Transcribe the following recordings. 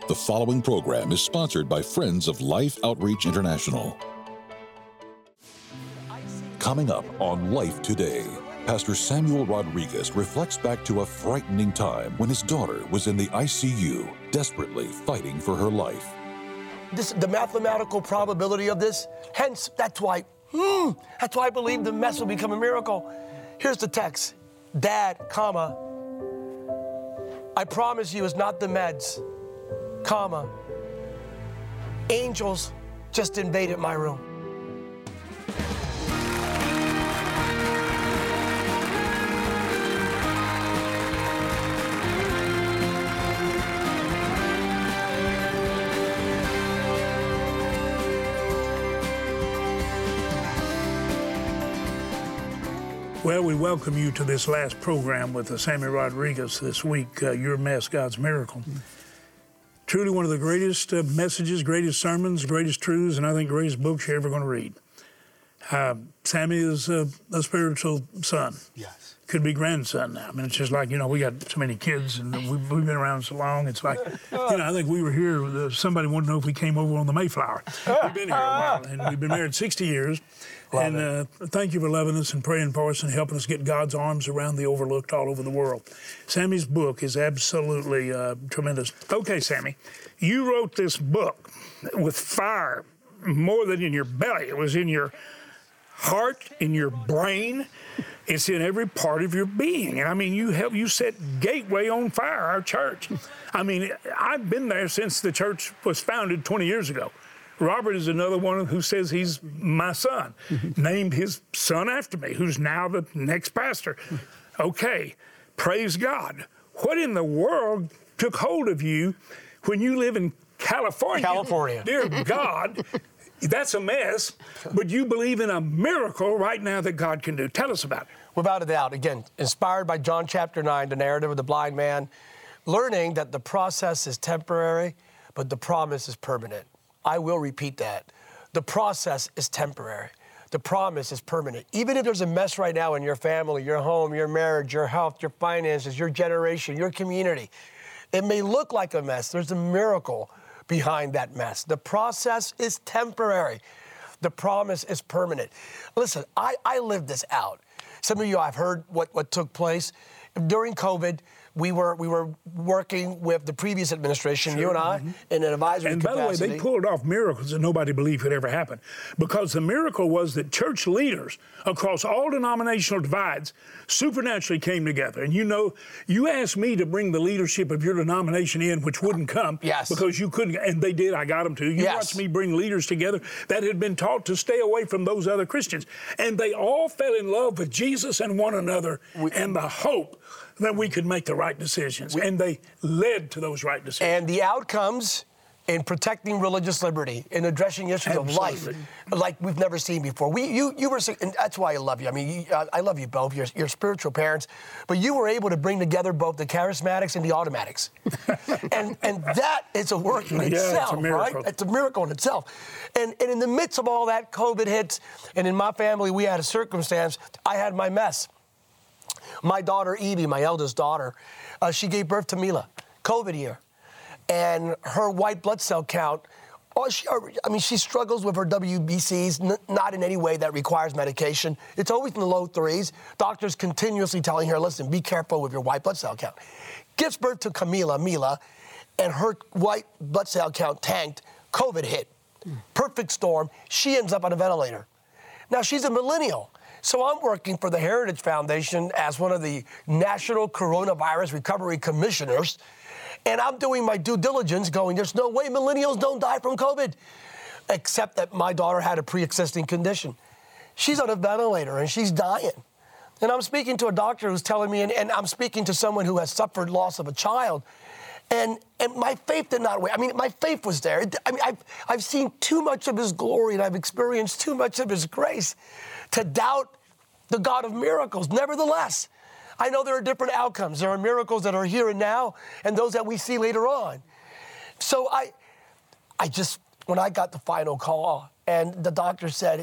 The following program is sponsored by Friends of Life Outreach International. Coming up on Life Today, Pastor Samuel Rodriguez reflects back to a frightening time when his daughter was in the ICU, desperately fighting for her life. The mathematical probability of this, hence, that's why I believe the mess will become a miracle. Here's the text. Dad, comma, I promise you it's not the meds, comma, angels just invaded my room. Well, we welcome you to this last program with Samuel Rodriguez this week, Your Mess, God's Miracle. Truly one of the greatest messages, greatest sermons, greatest truths, and I think greatest books you're ever going to read. Sammy is a spiritual son. Yes. Could be grandson now. I mean, it's just like, we got so many kids and we've been around so long. It's like, I think we were here. Somebody wanted to know if we came over on the Mayflower. We've been here a while, and we've been married 60 years. And thank you for loving us and praying for us and helping us get God's arms around the overlooked all over the world. Sammy's book is absolutely tremendous. Okay, Sammy, you wrote this book with fire more than in your belly. It was in your heart, in your brain. It's in every part of your being. And I mean, you set Gateway on fire, our church. I mean, I've been there since the church was founded 20 years ago. Robert is another one who says he's my son, named his son after me, who's now the next pastor. Okay, praise God. What in the world took hold of you when you live in California? Dear God, that's a mess, but you believe in a miracle right now that God can do. Tell us about it. Without a doubt, again, inspired by John chapter 9, the narrative of the blind man, learning that the process is temporary, but the promise is permanent. I will repeat that. The process is temporary. The promise is permanent. Even if there's a mess right now in your family, your home, your marriage, your health, your finances, your generation, your community, it may look like a mess. There's a miracle behind that mess. The process is temporary. The promise is permanent. Listen, I lived this out. Some of you, I've heard what took place. During COVID, we were working with the previous administration, you and I, in an advisory capacity. And by the way, they pulled off miracles that nobody believed could ever happen. Because the miracle was that church leaders across all denominational divides supernaturally came together. And you asked me to bring the leadership of your denomination in, which wouldn't come. Yes. Because you couldn't, and they did, I got them to. You watched me bring leaders together that had been taught to stay away from those other Christians. And they all fell in love with Jesus and one another and the hope that we could make the right decisions. And they led to those right decisions. And the outcomes in protecting religious liberty, in addressing issues of life, like we've never seen before. You were, and that's why I love you. I mean, I love you both. You're spiritual parents, but you were able to bring together both the charismatics and the automatics, and that is a work in itself, it's a miracle. right? It's a miracle in itself. And in the midst of all that, COVID hits, and in my family we had a circumstance. I had my mess. My daughter, Evie, my eldest daughter, she gave birth to Mila, COVID year. And her white blood cell count, she struggles with her WBCs, not in any way that requires medication. It's always in the low threes. Doctors continuously telling her, listen, be careful with your white blood cell count. Gives birth to Mila, and her white blood cell count tanked. COVID hit. Perfect storm. She ends up on a ventilator. Now, she's a millennial. So I'm working for the Heritage Foundation as one of the National Coronavirus Recovery Commissioners, and I'm doing my due diligence going, there's no way millennials don't die from COVID, except that my daughter had a pre-existing condition. She's on a ventilator, and she's dying. And I'm speaking to a doctor who's telling me, and I'm speaking to someone who has suffered loss of a child, and my faith did not wait. I mean, my faith was there. I mean, I've seen too much of his glory, and I've experienced too much of his grace to doubt the God of miracles. Nevertheless, I know there are different outcomes. There are miracles that are here and now, and those that we see later on. So I just, when I got the final call, and the doctor said,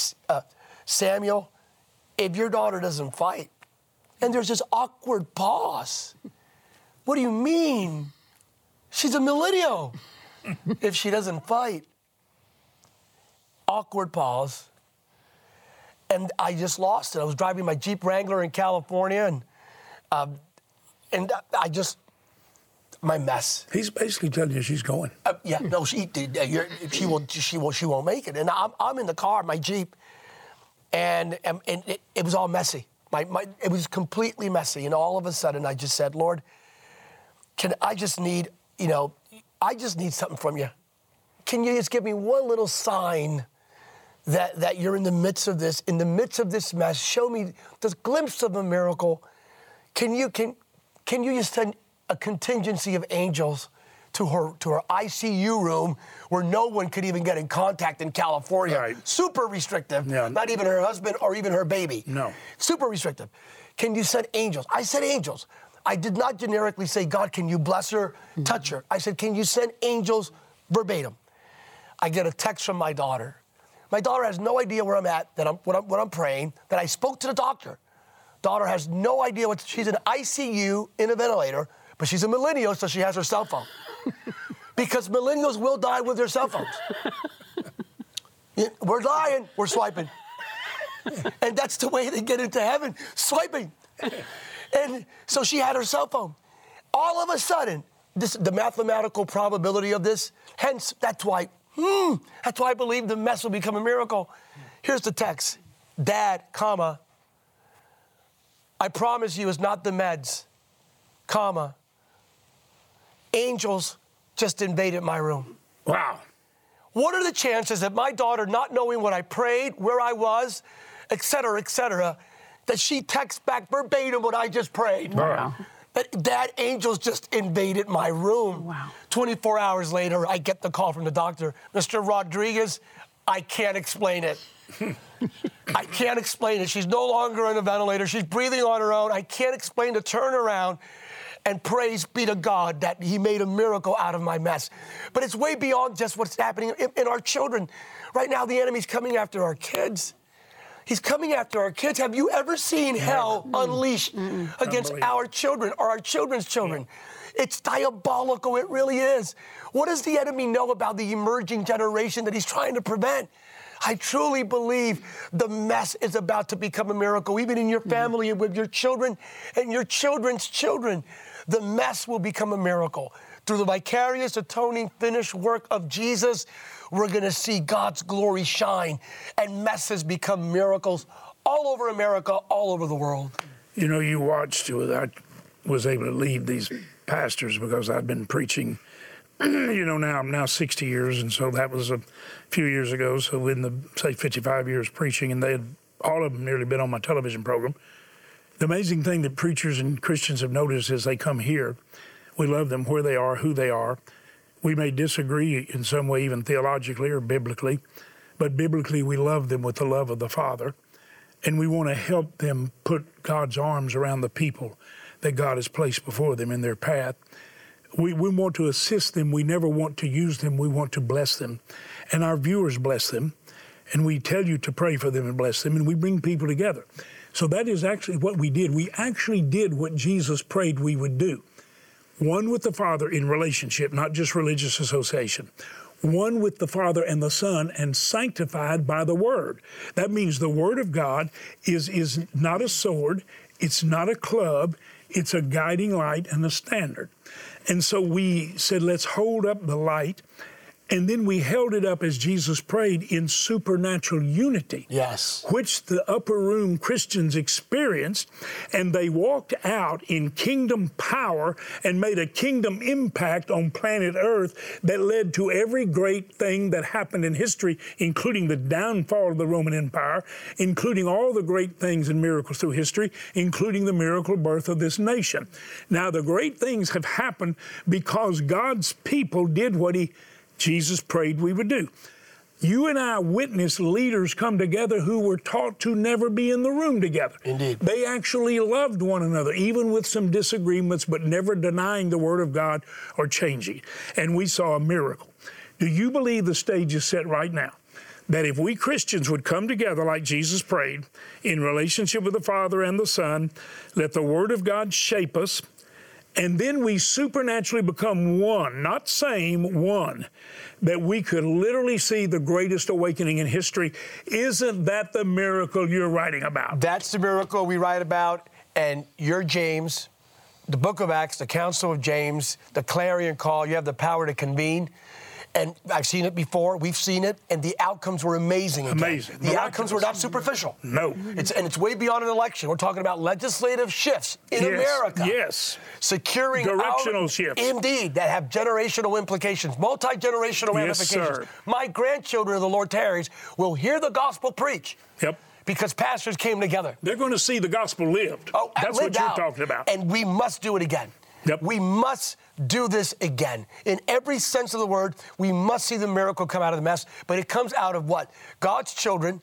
Samuel, if your daughter doesn't fight, and there's this awkward pause. What do you mean? She's a millennial. If she doesn't fight. Awkward pause. And I just lost it. I was driving my Jeep Wrangler in California, and my mess. He's basically telling you she's going. Yeah, no, she won't make it. And I'm in the car, my Jeep, and it was all messy. It was completely messy. And all of a sudden, I just said, Lord, I just need something from you. Can you just give me one little sign that you're in the midst of this mess? Show me this glimpse of a miracle. Can you just send a contingency of angels to her ICU room where no one could even get in contact in California? Right. Super restrictive. Yeah. Not even her husband or even her baby. No. Super restrictive. Can you send angels? I said angels. I did not generically say, God, can you bless her, touch her? I said, can you send angels verbatim? I get a text from my daughter. My daughter has no idea where I'm at, what I'm praying, that I spoke to the doctor. Daughter has no idea she's in ICU in a ventilator, but she's a millennial, so she has her cell phone. Because millennials will die with their cell phones. We're dying, we're swiping. And that's the way they get into heaven, swiping. And so she had her cell phone. All of a sudden, the mathematical probability of this, hence, that's why I believe the mess will become a miracle. Here's the text. Dad, comma, I promise you it's not the meds, comma, angels just invaded my room. Wow. What are the chances that my daughter, not knowing what I prayed, where I was, et cetera, that she texts back verbatim what I just prayed? Wow. That angels just invaded my room. Wow. 24 hours later, I get the call from the doctor. Mr. Rodriguez, I can't explain it. I can't explain it. She's no longer on a ventilator. She's breathing on her own. I can't explain the turnaround. And praise be to God that he made a miracle out of my mess. But it's way beyond just what's happening in our children. Right now, the enemy's coming after our kids. He's coming after our kids. Have you ever seen hell unleashed against our children or our children's children? It's diabolical. It really is. What does the enemy know about the emerging generation that he's trying to prevent? I truly believe the mess is about to become a miracle, even in your family and with your children and your children's children. The mess will become a miracle. Through the vicarious, atoning, finished work of Jesus, we're going to see God's glory shine and messes become miracles all over America, all over the world. You know, you watched, I was able to lead these pastors because I'd been preaching, I'm now 60 years, and so that was a few years ago, so in the, say, 55 years preaching, and they had, all of them nearly been on my television program. The amazing thing that preachers and Christians have noticed is they come here, we love them where they are, who they are. We may disagree in some way, even theologically or biblically, but biblically we love them with the love of the Father, and we want to help them put God's arms around the people that God has placed before them in their path. We want to assist them. We never want to use them. We want to bless them. And our viewers bless them. And we tell you to pray for them and bless them. And we bring people together. So that is actually what we did. We actually did what Jesus prayed we would do. One with the Father in relationship, not just religious association. One with the Father and the Son, and sanctified by the Word. That means the Word of God is not a sword. It's not a club. It's a guiding light and a standard. And so we said, let's hold up the light. And then we held it up as Jesus prayed in supernatural unity. Yes. Which the upper room Christians experienced, and they walked out in kingdom power and made a kingdom impact on planet Earth that led to every great thing that happened in history, including the downfall of the Roman Empire, including all the great things and miracles through history, including the miracle birth of this nation. Now, the great things have happened because God's people did what Jesus prayed we would do. You and I witnessed leaders come together who were taught to never be in the room together. Indeed. They actually loved one another, even with some disagreements, but never denying the Word of God or changing. And we saw a miracle. Do you believe the stage is set right now? That if we Christians would come together like Jesus prayed, in relationship with the Father and the Son, let the Word of God shape us, and then we supernaturally become one, not same, one, that we could literally see the greatest awakening in history. Isn't that the miracle you're writing about? That's the miracle we write about, and you're James, the book of Acts, the Council of James, the clarion call. You have the power to convene. And I've seen it before. We've seen it, and the outcomes were amazing. Again. Amazing. The outcomes were not superficial. No. It's way beyond an election. We're talking about legislative shifts in America. Yes. Securing directional shifts. Indeed, that have generational implications, multi-generational ramifications. Sir. My grandchildren, of the Lord tarries, will hear the gospel preach. Yep. Because pastors came together. They're going to see the gospel lived. Oh, that's lived what you're out. talking about. And we must do it again. Yep. We must do this again. In every sense of the word, we must see the miracle come out of the mess. But it comes out of what? God's children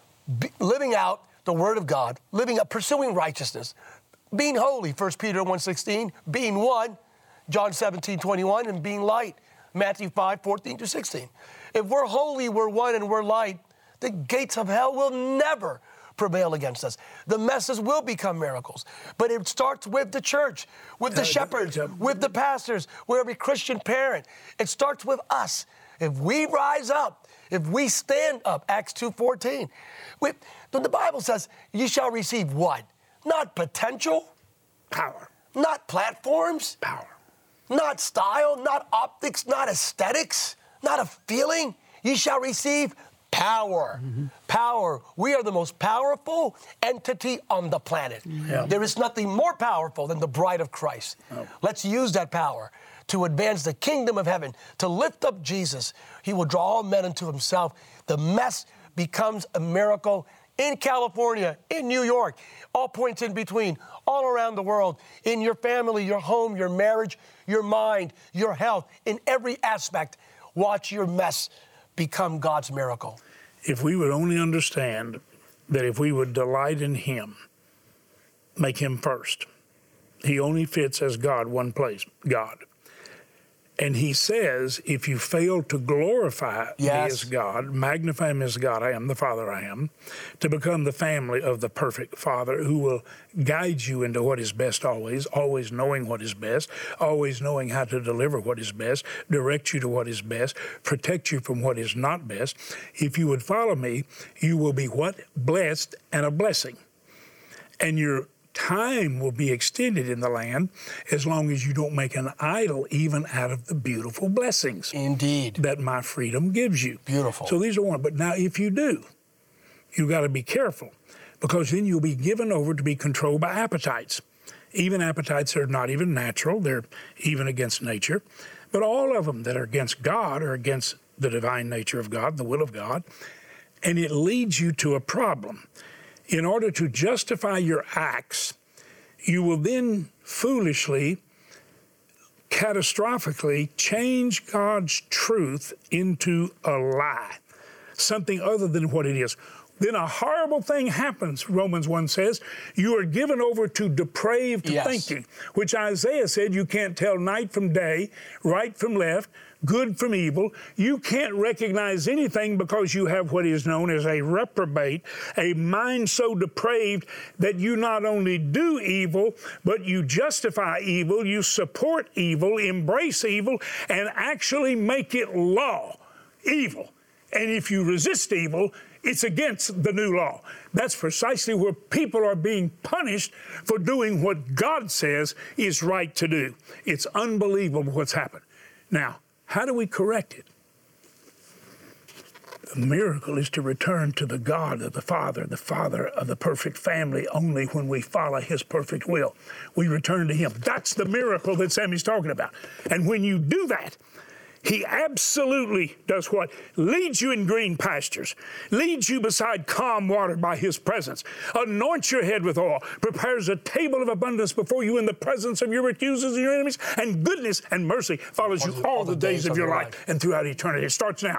living out the word of God, pursuing righteousness, being holy, 1 Peter 1:16, being one, John 17:21, and being light, Matthew 5:14-16. If we're holy, we're one, and we're light, the gates of hell will never prevail against us. The messes will become miracles. But it starts with the church, with the shepherds, with the pastors, with every Christian parent. It starts with us. If we rise up, if we stand up, Acts 2:14. The Bible says, you shall receive what? Not potential. Power. Not platforms. Power. Not style, not optics, not aesthetics, not a feeling. You shall receive power. Mm-hmm. Power. We are the most powerful entity on the planet. Yeah. There is nothing more powerful than the bride of Christ. Oh. Let's use that power to advance the kingdom of heaven, to lift up Jesus. He will draw all men unto himself. The mess becomes a miracle in California, in New York, all points in between, all around the world, in your family, your home, your marriage, your mind, your health, in every aspect. Watch your mess become God's miracle. If we would only understand that if we would delight in him, make him first. He only fits as God one place, God. And he says, if you fail to glorify me as God, magnify him as God, I am the Father I am, to become the family of the perfect Father who will guide you into what is best always, always knowing what is best, always knowing how to deliver what is best, direct you to what is best, protect you from what is not best. If you would follow me, you will be what? Blessed and a blessing. And your time will be extended in the land as long as you don't make an idol even out of the beautiful blessings. Indeed. That my freedom gives you. Beautiful. So these are one. But now if you do, you've got to be careful because then you'll be given over to be controlled by appetites. Even appetites that are not even natural. They're even against nature. But all of them that are against God are against the divine nature of God, the will of God. And it leads you to a problem. In order to justify your acts, you will then foolishly, catastrophically change God's truth into a lie, something other than what it is. Then a horrible thing happens, Romans 1 says. You are given over to depraved thinking, which Isaiah said you can't tell night from day, right from left, good from evil. You can't recognize anything because you have what is known as a reprobate, a mind so depraved that you not only do evil, but you justify evil, you support evil, embrace evil, and actually make it law, evil. And if you resist evil, it's against the new law. That's precisely where people are being punished for doing what God says is right to do. It's unbelievable what's happened. Now, how do we correct it? The miracle is to return to the God of the Father of the perfect family only when we follow his perfect will. We return to him. That's the miracle that Sammy's talking about. And when you do that, he absolutely does what? Leads you in green pastures, leads you beside calm water by his presence, anoints your head with oil, prepares a table of abundance before you in the presence of your accusers and your enemies, and goodness and mercy follows you all the days of your life and throughout eternity. It starts now.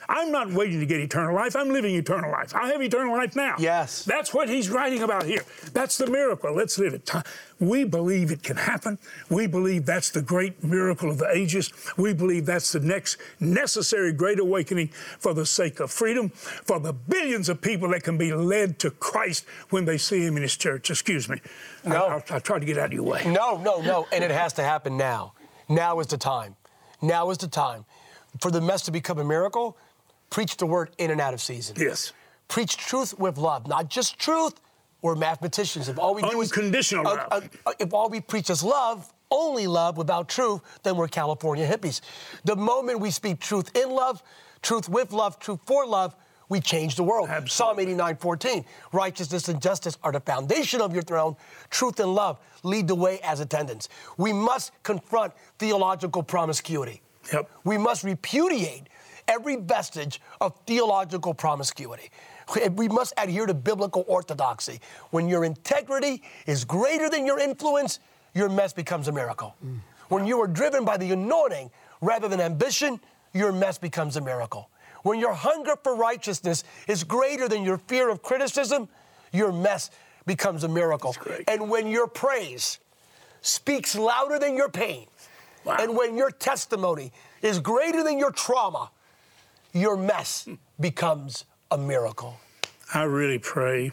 I'm not waiting to get eternal life. I'm living eternal life. I have eternal life now. Yes. That's what he's writing about here. That's the miracle. Let's live it. We believe it can happen. We believe that's the great miracle of the ages. We believe that's the next necessary great awakening for the sake of freedom, for the billions of people that can be led to Christ when they see him in his church. Excuse me. No. I'll try to get out of your way. No. And it has to happen now. Now is the time. Now is the time. For the mess to become a miracle, preach the word in and out of season. Yes. Preach truth with love, not just truth. We're mathematicians. If all we do is unconditional love. If all we preach is love, only love without truth, then we're California hippies. The moment we speak truth in love, truth with love, truth for love, we change the world. Absolutely. Psalm 89:14. Righteousness and justice are the foundation of your throne. Truth and love lead the way as attendants. We must confront theological promiscuity. Yep. We must repudiate every vestige of theological promiscuity. We must adhere to biblical orthodoxy. When your integrity is greater than your influence, your mess becomes a miracle. When you are driven by the anointing rather than ambition, your mess becomes a miracle. When your hunger for righteousness is greater than your fear of criticism, your mess becomes a miracle. And when your praise speaks louder than your pain, and when your testimony is greater than your trauma, your mess becomes a miracle. I really pray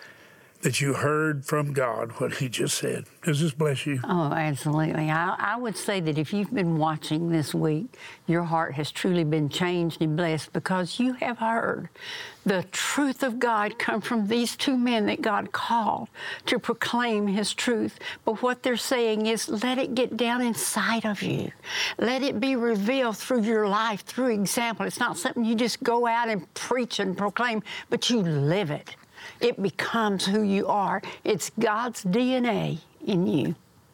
that you heard from God what he just said. Does this bless you? Oh, absolutely. I would say that if you've been watching this week, your heart has truly been changed and blessed because you have heard the truth of God come from these two men that God called to proclaim his truth. But what they're saying is, let it get down inside of you. Let it be revealed through your life, through example. It's not something you just go out and preach and proclaim, but you live it. It becomes who you are. It's God's DNA in you.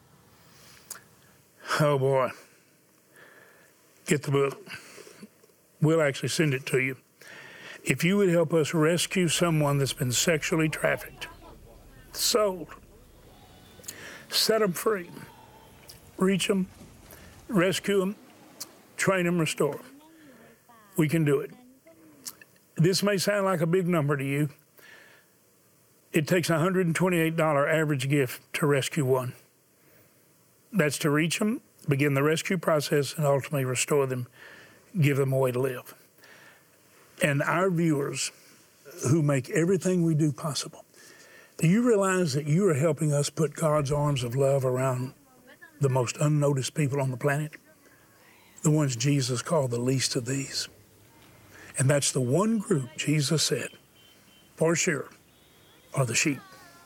Oh, boy. Get the book. We'll actually send it to you. If you would help us rescue someone that's been sexually trafficked, sold, set them free, reach them, rescue them, train them, restore them. We can do it. This may sound like a big number to you. It takes a $128 average gift to rescue one. That's to reach them, begin the rescue process, and ultimately restore them, give them a way to live. And our viewers who make everything we do possible, do you realize that you are helping us put God's arms of love around the most unnoticed people on the planet? The ones Jesus called the least of these. And that's the one group Jesus said, for sure, are the sheep.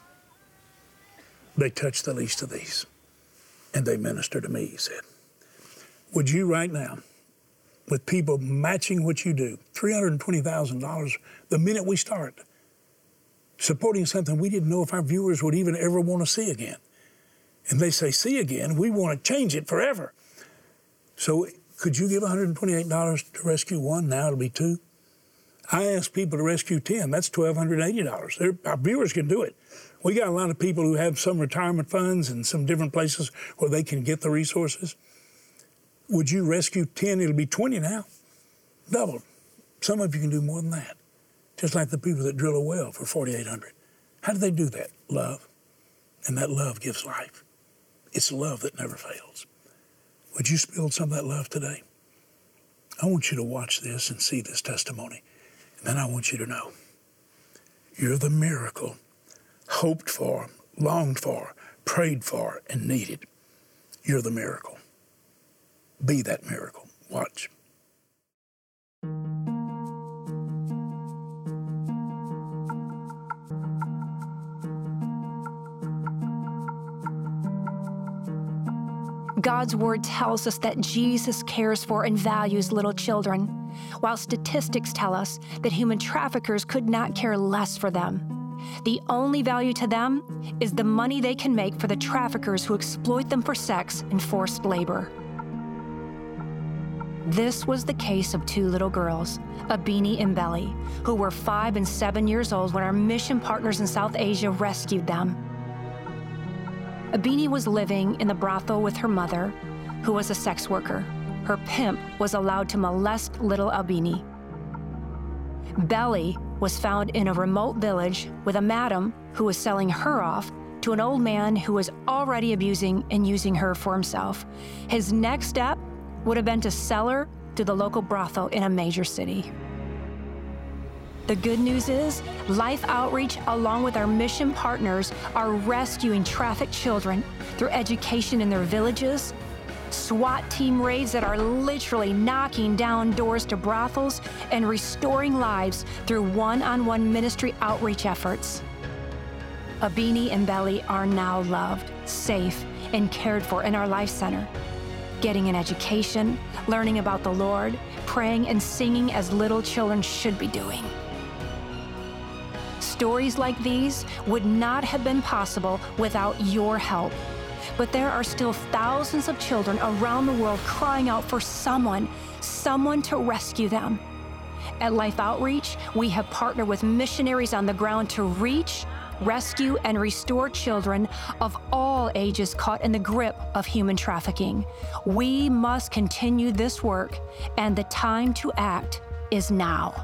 They touch the least of these, and they minister to me, he said. Would you right now, with people matching what you do, $320,000 the minute we start, supporting something we didn't know if our viewers would even ever want to see again. And they say, see again, we want to change it forever. So could you give $128 to rescue one? Now it'll be two. I asked people to rescue 10. That's $1,280. Our viewers can do it. We got a lot of people who have some retirement funds and some different places where they can get the resources. Would you rescue 10? It'll be 20 now. Double. Some of you can do more than that. Just like the people that drill a well for $4,800. How do they do that? Love. And that love gives life. It's love that never fails. Would you spill some of that love today? I want you to watch this and see this testimony. And then I want you to know, you're the miracle hoped for, longed for, prayed for, and needed. You're the miracle. Be that miracle. Watch. God's word tells us that Jesus cares for and values little children, while statistics tell us that human traffickers could not care less for them. The only value to them is the money they can make for the traffickers who exploit them for sex and forced labor. This was the case of two little girls, Abini and Belly, who were 5 and 7 years old when our mission partners in South Asia rescued them. Abini was living in the brothel with her mother, who was a sex worker. Her pimp was allowed to molest little Abini. Belly was found in a remote village with a madam who was selling her off to an old man who was already abusing and using her for himself. His next step would have been to sell her to the local brothel in a major city. The good news is, Life Outreach, along with our mission partners, are rescuing trafficked children through education in their villages, SWAT team raids that are literally knocking down doors to brothels, and restoring lives through one-on-one ministry outreach efforts. Abini and Belly are now loved, safe, and cared for in our Life Center, getting an education, learning about the Lord, praying and singing as little children should be doing. Stories like these would not have been possible without your help. But there are still thousands of children around the world crying out for someone to rescue them. At Life Outreach, we have partnered with missionaries on the ground to reach, rescue, and restore children of all ages caught in the grip of human trafficking. We must continue this work, and the time to act is now.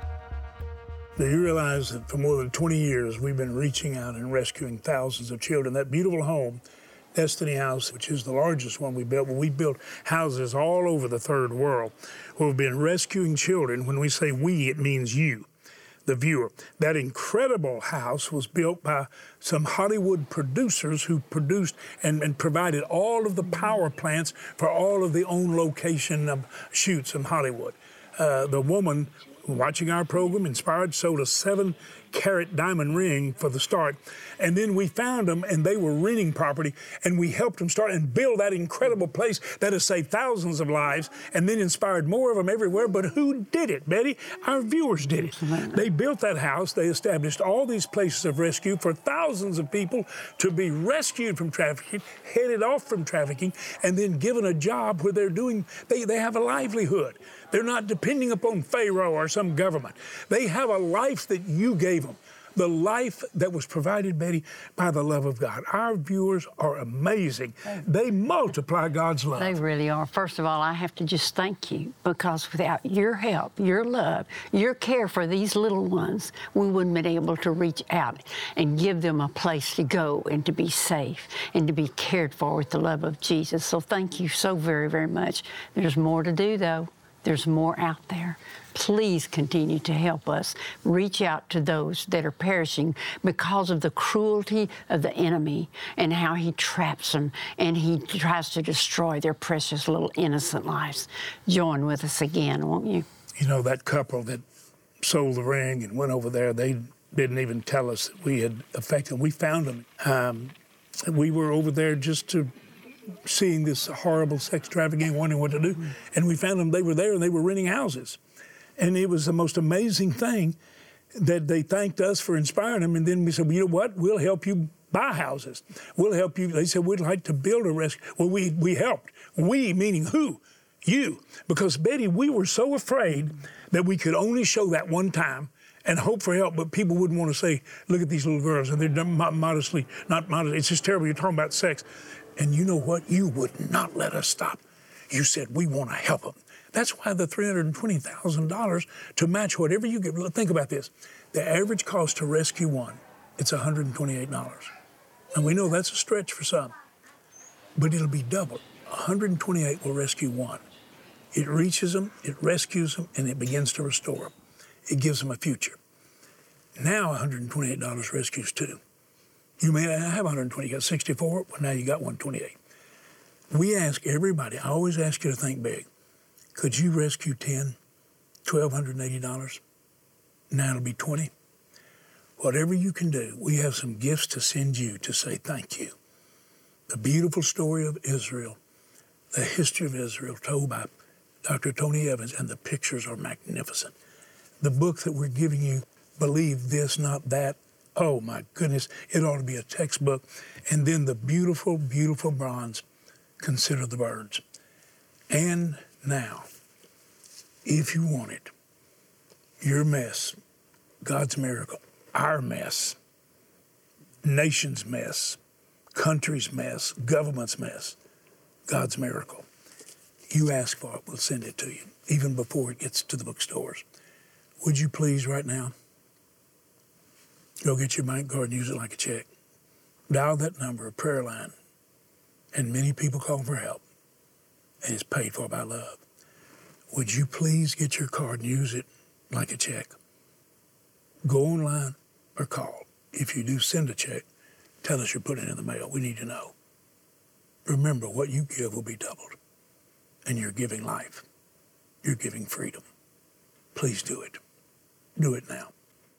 Do you realize that for more than 20 years, we've been reaching out and rescuing thousands of children? That beautiful home, Destiny House, which is the largest one we built, we built houses all over the third world where we've been rescuing children. When we say we, it means you, the viewer. That incredible house was built by some Hollywood producers who produced and provided all of the power plants for all of the on-location shoots in Hollywood. The woman watching our program, inspired, sold a 7-carat diamond ring for the start. And then we found them, and they were renting property, and we helped them start and build that incredible place that has saved thousands of lives and then inspired more of them everywhere. But who did it, Betty? Our viewers did it. They built that house. They established all these places of rescue for thousands of people to be rescued from trafficking, headed off from trafficking, and then given a job where they have a livelihood. They're not depending upon Pharaoh or some government. They have a life that you gave them, the life that was provided, Betty, by the love of God. Our viewers are amazing. They multiply God's love. They really are. First of all, I have to just thank you, because without your help, your love, your care for these little ones, we wouldn't have been able to reach out and give them a place to go and to be safe and to be cared for with the love of Jesus. So thank you so very, very much. There's more to do, though. There's more out there. Please continue to help us reach out to those that are perishing because of the cruelty of the enemy and how he traps them and he tries to destroy their precious little innocent lives. Join with us again, won't you? You know, that couple that sold the ring and went over there, they didn't even tell us that we had affected them. We found them. We were over there just to seeing this horrible sex trafficking, wondering what to do. And we found them, they were there and they were renting houses. And it was the most amazing thing that they thanked us for inspiring them. And then we said, well, you know what? We'll help you buy houses. We'll help you. They said, we'd like to build a rescue. Well, we helped. We, meaning who? You. Because, Betty, we were so afraid that we could only show that one time and hope for help, but people wouldn't want to say, look at these little girls, and they're not modest. It's just terrible. You're talking about sex. And you know what? You would not let us stop. You said, we want to help them. That's why the $320,000 to match whatever you give. Think about this. The average cost to rescue one, it's $128. And we know that's a stretch for some, but it'll be double. $128 will rescue one. It reaches them, it rescues them, and it begins to restore them. It gives them a future. Now $128 rescues two. You may not have 120, you got 64, well, now you got 128. We ask everybody, I always ask you to think big. Could you rescue 10, $1,280? Now it'll be 20. Whatever you can do, we have some gifts to send you to say thank you. The beautiful story of Israel, the history of Israel told by Dr. Tony Evans, and the pictures are magnificent. The book that we're giving you, Believe This, Not That, oh my goodness, it ought to be a textbook. And then the beautiful, beautiful bronze, Consider the Birds. And now, if you want it, your mess, God's miracle, our mess, nation's mess, country's mess, government's mess, God's miracle. You ask for it, we'll send it to you, even before it gets to the bookstores. Would you please right now go get your bank card and use it like a check? Dial that number, a prayer line, and many people call for help, and it's paid for by love. Would you please get your card and use it like a check? Go online or call. If you do send a check, tell us you're putting it in the mail. We need to know. Remember, what you give will be doubled, and you're giving life. You're giving freedom. Please do it. Do it now.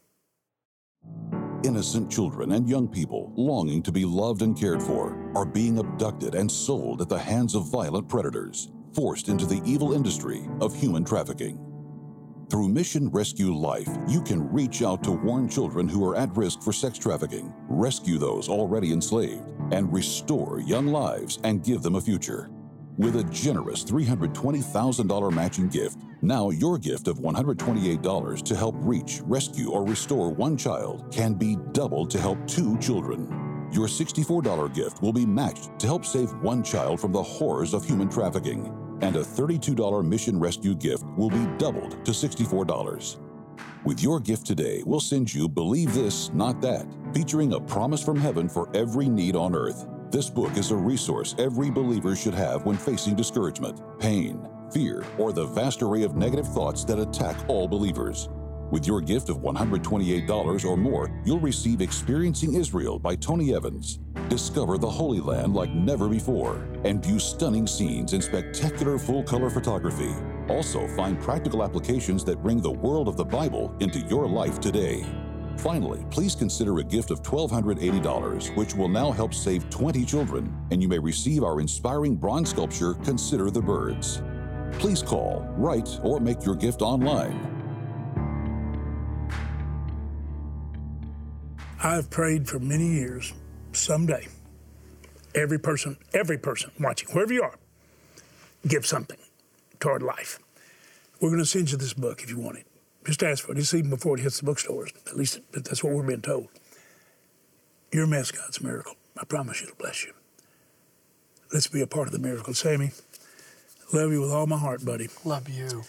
Innocent children and young people longing to be loved and cared for are being abducted and sold at the hands of violent predators, forced into the evil industry of human trafficking. Through Mission Rescue Life, you can reach out to warn children who are at risk for sex trafficking, rescue those already enslaved, and restore young lives and give them a future. With a generous $320,000 matching gift, now your gift of $128 to help reach, rescue, or restore one child can be doubled to help 2 children. Your $64 gift will be matched to help save one child from the horrors of human trafficking, and a $32 Mission Rescue gift will be doubled to $64. With your gift today, we'll send you Believe This, Not That, featuring a promise from heaven for every need on earth. This book is a resource every believer should have when facing discouragement, pain, fear, or the vast array of negative thoughts that attack all believers. With your gift of $128 or more, you'll receive Experiencing Israel by Tony Evans. Discover the Holy Land like never before and view stunning scenes in spectacular full-color photography. Also, find practical applications that bring the world of the Bible into your life today. Finally, please consider a gift of $1,280, which will now help save 20 children, and you may receive our inspiring bronze sculpture, Consider the Birds. Please call, write, or make your gift online. I've prayed for many years, someday, every person watching, wherever you are, give something toward life. We're going to send you this book if you want it. Just ask for it. Just even before it hits the bookstores. At least that's what we're being told. Your mess, God's miracle. I promise you it'll bless you. Let's be a part of the miracle. Sammy, love you with all my heart, buddy. Love you.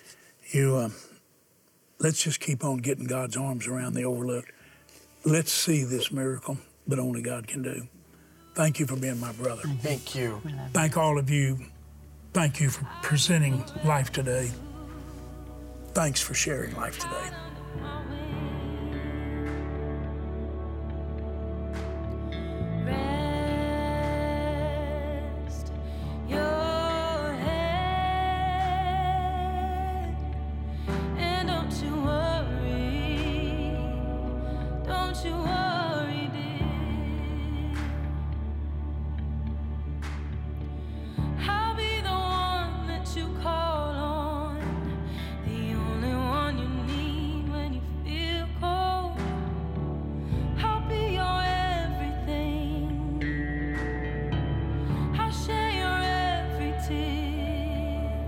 Let's just keep on getting God's arms around the overlooked. Let's see this miracle that only God can do. Thank you for being my brother. Thank you. Thank all of you. Thank you for presenting Life Today. Thanks for sharing Life Today. Rest your head and don't you worry, dear. I'll be the one that you call on, the only one you need when you feel cold. I'll be your everything. I'll share your every tear.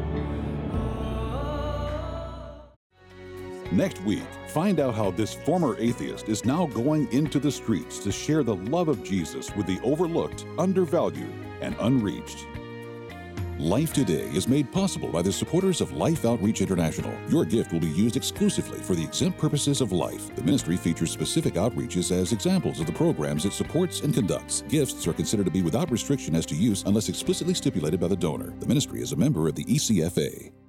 Next week, find out how this former atheist is now going into the streets to share the love of Jesus with the overlooked, undervalued, and unreached. Life Today is made possible by the supporters of Life Outreach International. Your gift will be used exclusively for the exempt purposes of life. The ministry features specific outreaches as examples of the programs it supports and conducts. Gifts are considered to be without restriction as to use unless explicitly stipulated by the donor. The ministry is a member of the ECFA.